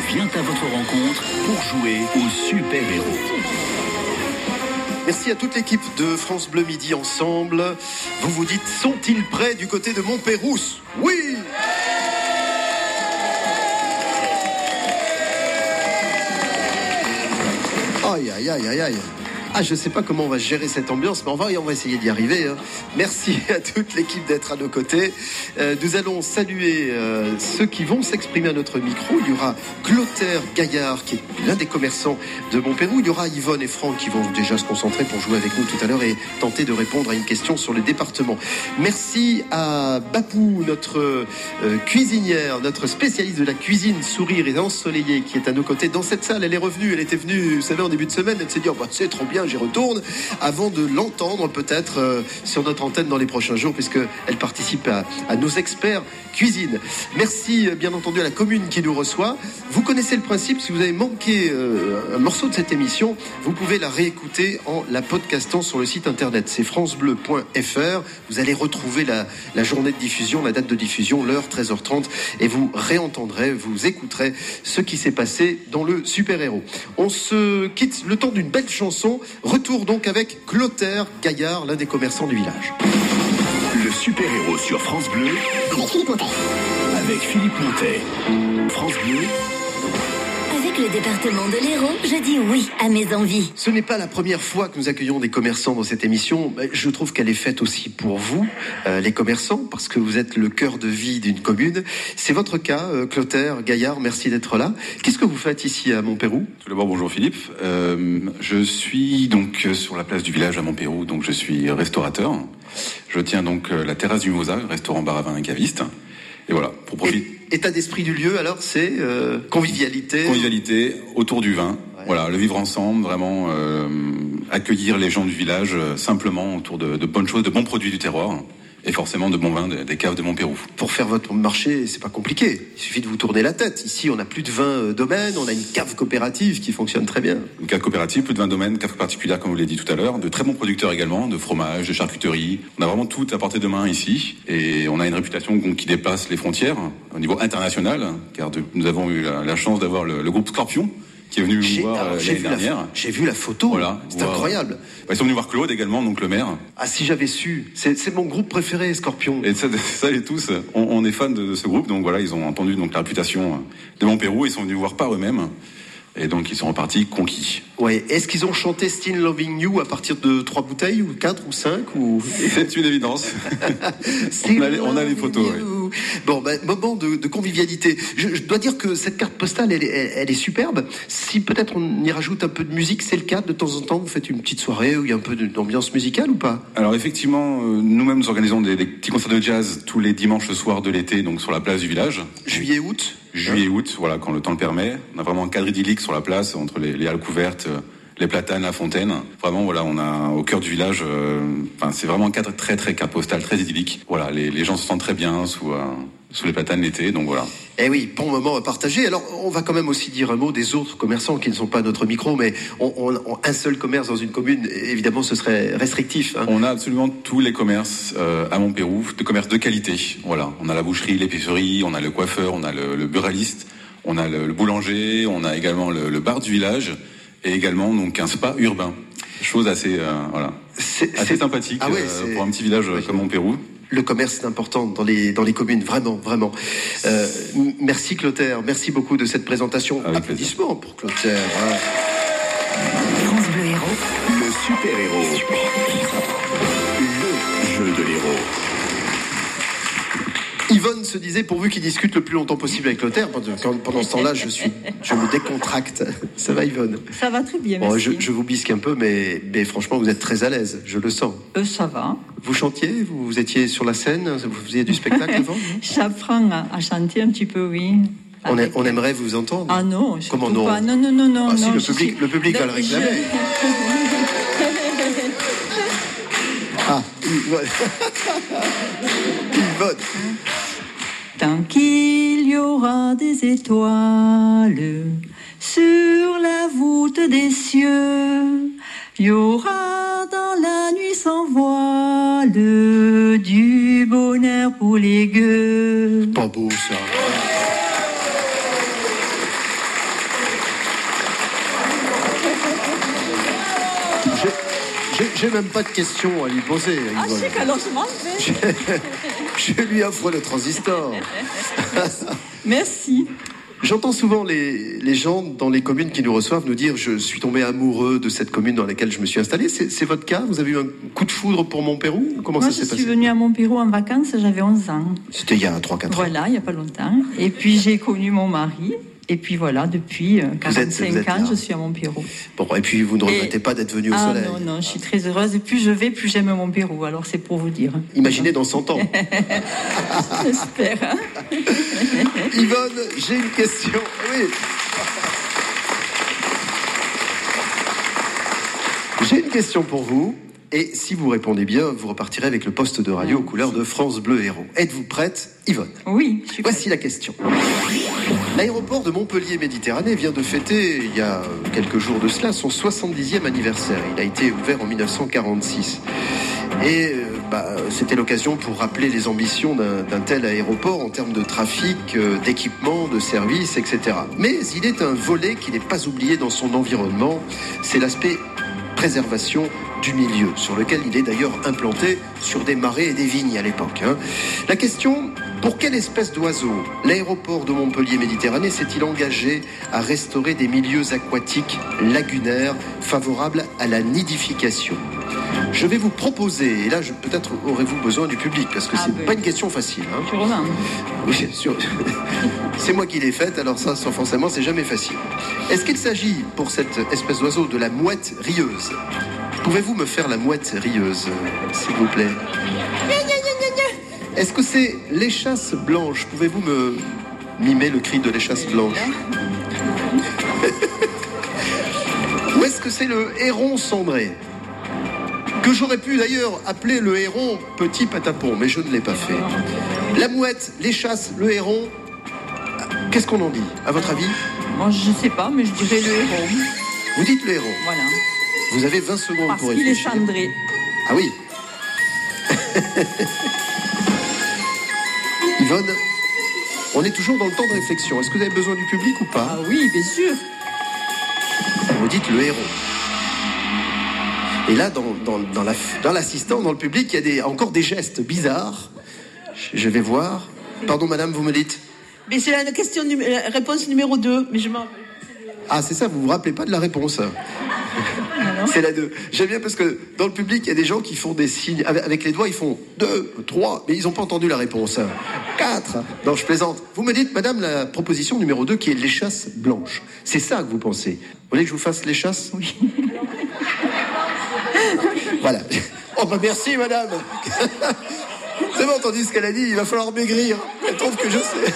vient à votre rencontre pour jouer aux super-héros. Merci à toute l'équipe de France Bleu Midi Ensemble. Vous vous dites, sont-ils prêts du côté de Montpeyrousse? Oui! Aïe, aïe, aïe, aïe, aïe. Ah, je ne sais pas comment on va gérer cette ambiance, mais on va essayer d'y arriver. Hein. Merci à toute l'équipe d'être à nos côtés. Nous allons saluer ceux qui vont s'exprimer à notre micro. Il y aura Clotaire Gaillard, qui est l'un des commerçants de Montpeyroux. Il y aura Yvonne et Franck qui vont déjà se concentrer pour jouer avec nous tout à l'heure et tenter de répondre à une question sur le département. Merci à Bapou, notre cuisinière, notre spécialiste de la cuisine sourire et ensoleillée, qui est à nos côtés dans cette salle. Elle est revenue, elle était venue, vous savez, en début de semaine. Elle s'est dit, oh, bah, c'est trop bien, j'y retourne, avant de l'entendre peut-être sur notre antenne dans les prochains jours, puisqu'elle participe à nos experts cuisine. Merci bien entendu à la commune qui nous reçoit. Vous connaissez le principe, si vous avez manqué un morceau de cette émission, vous pouvez la réécouter en la podcastant sur le site internet. C'est francebleu.fr. Vous allez retrouver la journée de diffusion, la date de diffusion, l'heure 13h30, et vous réentendrez, vous écouterez ce qui s'est passé dans le super-héros. On se quitte le temps d'une belle chanson. Retour donc avec Clotaire Gaillard, l'un des commerçants du village. Le super-héros sur France Bleu avec Philippe Montet. France Bleu. Avec le département de l'Hérault, je dis oui à mes envies. Ce n'est pas la première fois que nous accueillons des commerçants dans cette émission. Je trouve qu'elle est faite aussi pour vous, les commerçants, parce que vous êtes le cœur de vie d'une commune. C'est votre cas, Clotaire Gaillard, merci d'être là. Qu'est-ce que vous faites ici à Montpeyroux? Tout d'abord, bonjour Philippe. Je suis donc sur la place du village à Montpeyroux, donc je suis restaurateur. Je tiens donc la terrasse du Mimosa, restaurant bar à vin et caviste. Et voilà, pour profiter. État d'esprit du lieu, alors, c'est convivialité. Convivialité autour du vin. Ouais. Voilà, le vivre ensemble, vraiment accueillir les gens du village simplement autour de bonnes choses, de bons produits du terroir. Et forcément de bons vins des caves de Montpeyroux. Pour faire votre marché, c'est pas compliqué. Il suffit de vous tourner la tête. Ici, on a plus de 20 domaines, on a une cave coopérative qui fonctionne très bien. Une cave coopérative, plus de 20 domaines, cave particulière comme vous l'avez dit tout à l'heure, de très bons producteurs également, de fromage, de charcuterie. On a vraiment tout à portée de main ici. Et on a une réputation qui dépasse les frontières au niveau international, car nous avons eu la chance d'avoir le groupe Scorpion, qui est venu nous voir l'année dernière. J'ai vu la photo, voilà, c'est incroyable. Ils sont venus voir Claude également, donc le maire. Ah, si j'avais su, c'est mon groupe préféré, Scorpion. Et ça et tous, on est fans de ce groupe, donc voilà, ils ont entendu donc la réputation de Montpeyroux, ils sont venus voir par eux-mêmes. Et donc, ils sont repartis conquis. Ouais. Est-ce qu'ils ont chanté Still Loving You à partir de 3 bouteilles, ou 4, ou 5 ou... C'est une évidence. on a les photos, oui. Bon, moment de convivialité. Je dois dire que cette carte postale, elle est superbe. Si peut-être on y rajoute un peu de musique, c'est le cas. De temps en temps, vous faites une petite soirée où il y a un peu d'ambiance musicale ou pas? Alors, effectivement, nous-mêmes, nous organisons des petits concerts de jazz tous les dimanches soirs de l'été, donc sur la place du village. Juillet-août, voilà, quand le temps le permet. On a vraiment un cadre idyllique sur la place, entre les halles couvertes, les platanes, la fontaine. Vraiment, voilà, on a au cœur du village, c'est vraiment un cadre très, très carte postale, très idyllique. Voilà, les gens se sentent très bien sous les platanes l'été, donc voilà. Eh oui, bon moment à partager. Alors, on va quand même aussi dire un mot des autres commerçants qui ne sont pas à notre micro, mais un seul commerce dans une commune, évidemment, ce serait restrictif. Hein. On a absolument tous les commerces à Montpeyroux, des commerces de qualité. Voilà, on a la boucherie, l'épicerie, on a le coiffeur, on a le buraliste, on a le boulanger, on a également le bar du village et également donc un spa urbain. Chose assez assez sympathique pour un petit village comme Montpeyroux. Le commerce est important dans les communes, vraiment, vraiment. Merci Clotaire, merci beaucoup de cette présentation. Avec applaudissements plaisir. pour Clotaire. France Bleu Héros. Le super-héros. Le jeu de l'héros. Yvonne se disait, pourvu qu'il discute le plus longtemps possible avec Clotaire, pendant ce temps-là, je me décontracte. Ça va, Yvonne? Ça va très bien, merci. Je vous bisque un peu, mais franchement, vous êtes très à l'aise, je le sens. Ça va. Vous chantiez? Vous étiez sur la scène? Vous faisiez du spectacle avant? J'apprends à chanter un petit peu, oui. On aimerait vous entendre. Ah non, comment non? Pas. Non. Ah si, le public va le réclamer. Ah, Yvonne. Yvonne. Tant qu'il y aura des étoiles sur la voûte des cieux, il y aura dans la nuit sans voile du bonheur pour les gueux. Pas beau ça. j'ai même pas de questions à lui poser. Ah, je sais qu'alors je m'en vais. Je lui offre le transistor. Merci. J'entends souvent les gens dans les communes qui nous reçoivent nous dire « Je suis tombé amoureux de cette commune dans laquelle je me suis installé ». C'est votre cas? Vous avez eu un coup de foudre pour Montpérou? Comment ça s'est passé? Moi, je suis venue à Montpérou en vacances, j'avais 11 ans. C'était il y a 3-4 ans. Voilà, il n'y a pas longtemps. Et puis, j'ai connu mon mari. Et puis voilà, depuis 45 ans, je suis à Montpérou. Bon, et puis vous ne regrettez pas d'être venu au soleil? Non, je suis très heureuse. Et plus je vais, plus j'aime Montpérou. Alors c'est pour vous dire. Imaginez dans 100 ans. J'espère. Hein. Yvonne, j'ai une question. Oui. J'ai une question pour vous. Et si vous répondez bien, vous repartirez avec le poste de radio aux couleurs de France Bleu Héros. Êtes-vous prête, Yvonne? Oui, je suis prête. Voici la question. L'aéroport de Montpellier-Méditerranée vient de fêter, il y a quelques jours de cela, son 70e anniversaire. Il a été ouvert en 1946. Et c'était l'occasion pour rappeler les ambitions d'un tel aéroport en termes de trafic, d'équipement, de services, etc. Mais il est un volet qui n'est pas oublié dans son environnement, c'est l'aspect préservation du milieu, sur lequel il est d'ailleurs implanté sur des marais et des vignes à l'époque. La question, pour quelle espèce d'oiseau l'aéroport de Montpellier-Méditerranée s'est-il engagé à restaurer des milieux aquatiques lagunaires favorables à la nidification? Je vais vous proposer, et là peut-être aurez-vous besoin du public, parce que c'est pas une question facile. Oui, sûr. C'est moi qui l'ai faite, alors ça, forcément, c'est jamais facile. Est-ce qu'il s'agit, pour cette espèce d'oiseau, de la mouette rieuse? Pouvez-vous me faire la mouette rieuse, s'il vous plaît? Est-ce que c'est l'échasse blanche? Pouvez-vous me mimer le cri de l'échasse blanche? Ou est-ce que c'est le héron cendré? Que j'aurais pu d'ailleurs appeler le héron petit patapon, mais je ne l'ai pas fait. La mouette, l'échasse, le héron, qu'est-ce qu'on en dit, à votre avis? Moi, je ne sais pas, mais je dirais le héron. Vous dites le héron? Voilà. Vous avez 20 secondes parce pour réfléchir. Parce qu'il est cendré. Ah oui. Yvonne, on est toujours dans le temps de réflexion. Est-ce que vous avez besoin du public ou pas? Ah oui, bien sûr. Vous dites le héron. Et là, dans l'assistant, dans le public, il y a encore des gestes bizarres. Je vais voir. Pardon, madame, vous me dites? Mais c'est la question, réponse numéro 2. Mais je m'en... Ah, c'est ça, vous vous rappelez pas de la réponse? C'est la 2. J'aime bien parce que dans le public, il y a des gens qui font des signes. Avec les doigts, ils font 2, 3, mais ils n'ont pas entendu la réponse. 4. Non, je plaisante. Vous me dites, madame, la proposition numéro 2 qui est l'échasse blanche. C'est ça que vous pensez? Vous voulez que je vous fasse l'échasse? Oui. Voilà. Oh, bah merci, madame. Vous avez entendu ce qu'elle a dit? Il va falloir maigrir. Elle trouve que je sais.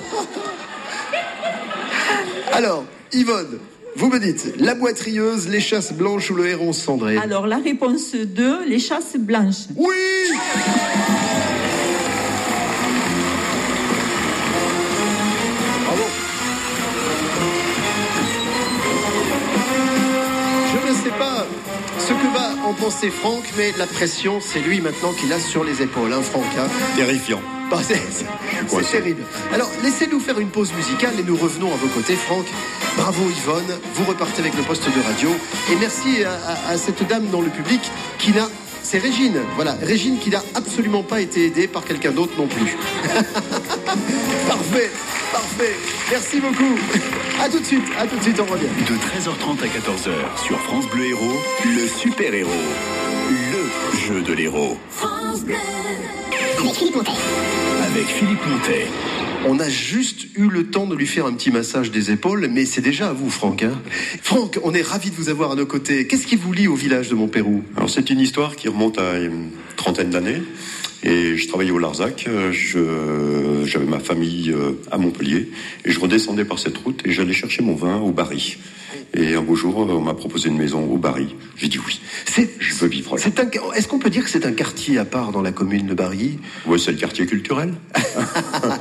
Alors, Yvonne, vous me dites, la mouette rieuse, l'échasse blanche ou le héron cendré? Alors, la réponse 2, l'échasse blanche. Oui! Bravo. Je ne sais pas ce que va en penser Franck, mais la pression, c'est lui maintenant qui l'a sur les épaules, hein, Franck, hein. Terrifiant. Bah, c'est terrible. Alors, laissez-nous faire une pause musicale et nous revenons à vos côtés, Franck. Bravo Yvonne, vous repartez avec le poste de radio. Et merci à cette dame dans le public qui n'a... C'est Régine, voilà. Régine qui n'a absolument pas été aidée par quelqu'un d'autre non plus. Parfait. Merci beaucoup. À tout de suite, on revient. De 13h30 à 14h sur France Bleu Héros, le super héros. Le jeu de l'héros. France Bleu. Avec Philippe Montet. On a juste eu le temps de lui faire un petit massage des épaules, mais c'est déjà à vous, Franck. Hein. Franck, on est ravis de vous avoir à nos côtés. Qu'est-ce qui vous lie au village de Montpérou? Alors, c'est une histoire qui remonte à une trentaine d'années. Et je travaillais au Larzac. J'avais ma famille à Montpellier. Et je redescendais par cette route et j'allais chercher mon vin au Barry. Et un beau jour, on m'a proposé une maison au Barry. J'ai dit oui. Je veux vivre là. Est-ce qu'on peut dire que c'est un quartier à part dans la commune de Barry? Oui, c'est le quartier culturel.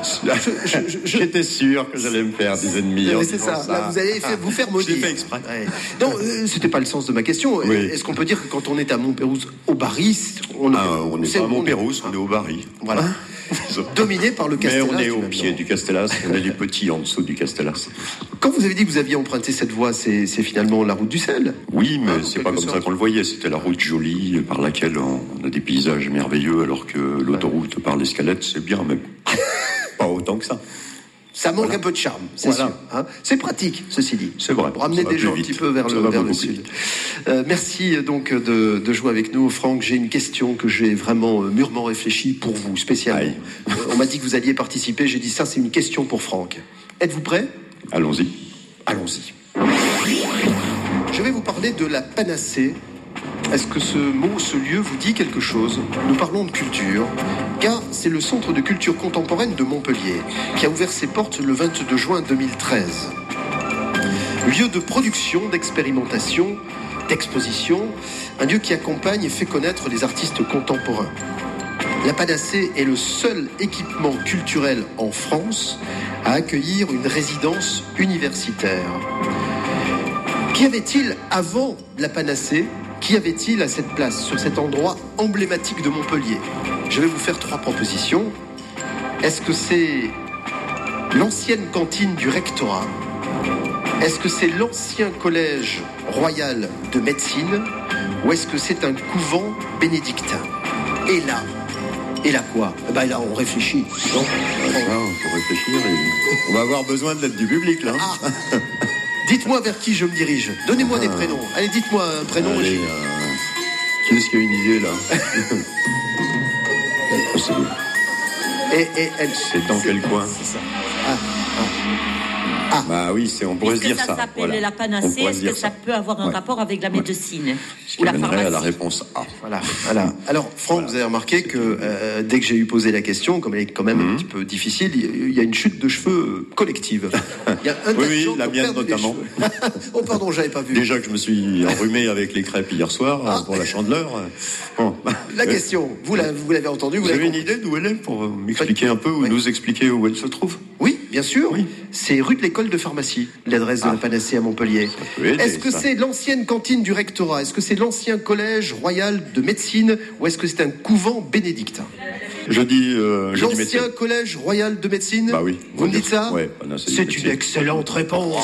J'étais sûr que j'allais me faire des ennemis. C'est ça. Là, vous allez vous faire maudire. Je l'ai fait exprès. Ouais. Non, c'était pas le sens de ma question. Oui. Est-ce qu'on peut dire que quand on est à Montpérouse, au Barry, on n'est pas à Montpérouse, on est au Barry. Voilà. Dominé par le Castellas. Mais on est au pied du Castellas, on est les petits en dessous du Castellas. Quand vous avez dit que vous aviez emprunté cette voie, c'est finalement la route du sel? Oui, mais c'est pas comme ça qu'on le voyait. C'était la route jolie par laquelle on a des paysages merveilleux, alors que l'autoroute par l'Escalette, c'est bien, mais pas autant que ça. Ça manque un peu de charme, c'est sûr. Hein, c'est pratique, ceci dit. C'est vrai. Pour amener des gens un petit peu vers le sud. Merci donc de jouer avec nous, Franck. J'ai une question que j'ai vraiment mûrement réfléchie pour vous, spécialement. On m'a dit que vous alliez participer. J'ai dit ça, c'est une question pour Franck. Êtes-vous prêt? Allons-y. Allons-y. Je vais vous parler de la panacée. Est-ce que ce mot, ce lieu vous dit quelque chose? Nous parlons de culture, car c'est le Centre de culture contemporaine de Montpellier qui a ouvert ses portes le 22 juin 2013. Lieu de production, d'expérimentation, d'exposition, un lieu qui accompagne et fait connaître les artistes contemporains. La Panacée est le seul équipement culturel en France à accueillir une résidence universitaire. Qu'y avait-il avant la Panacée? Qu'y avait-il à cette place, sur cet endroit emblématique de Montpellier? Je vais vous faire 3 propositions. Est-ce que c'est l'ancienne cantine du rectorat? Est-ce que c'est l'ancien collège royal de médecine? Ou est-ce que c'est un couvent bénédictin? Et là quoi? Ben là, on réfléchit. Non, on peut réfléchir et on va avoir besoin de l'aide du public, là. Ah. Dites-moi vers qui je me dirige. Donnez-moi des prénoms. Allez, dites-moi un prénom. Allez, qui est-ce qui a une idée, là? C'est dans quel coin? C'est ça. Bah oui, on pourrait se dire ça. Ça s'appelle la Panacée. Est-ce que ça peut avoir un rapport avec la médecine ou la pharmacie? À la réponse A. Voilà. Alors, Franck, vous avez remarqué que dès que j'ai eu posé la question, comme elle est quand même un petit peu difficile, il y a une chute de cheveux collective. Il y a un oui, la mienne notamment. Oh pardon, j'avais pas vu. Déjà que je me suis enrhumé avec les crêpes hier soir pour la Chandeleur. Bon. La question, vous l'avez entendu. Vous avez une idée d'où elle est pour m'expliquer un peu ou nous expliquer où elle se trouve? Oui, bien sûr. Oui. C'est rue de l'École de pharmacie, l'adresse de la Panacée à Montpellier. Est-ce que c'est l'ancienne cantine du rectorat? Est-ce que c'est l'ancien collège royal de médecine? Ou est-ce que c'est un couvent bénédictin? Je dis l'ancien collège royal de médecine? Bah oui. Vous me dites ça? Ouais, c'est une excellente réponse.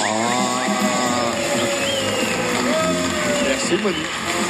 Merci, Monique.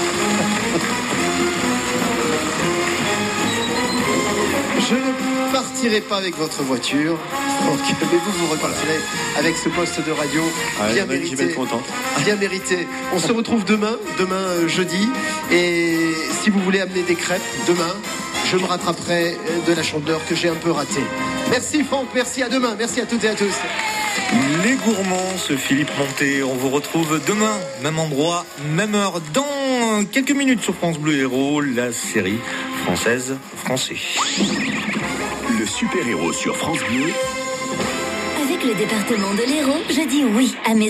Je ne partirai pas avec votre voiture, Franck, mais vous repartirez avec ce poste de radio bien mérité. Je vais être content. Bien mérité. On se retrouve demain jeudi. Et si vous voulez amener des crêpes, demain, je me rattraperai de la Chandeleur que j'ai un peu ratée. Merci Franck, merci, à demain. Merci à toutes et à tous. Les gourmands, ce Philippe Montet. On vous retrouve demain, même endroit, même heure, dans quelques minutes sur France Bleu Héros, la série française-français. Le super-héros sur France Bleu. Avec le département de l'Hérault, je dis oui à mes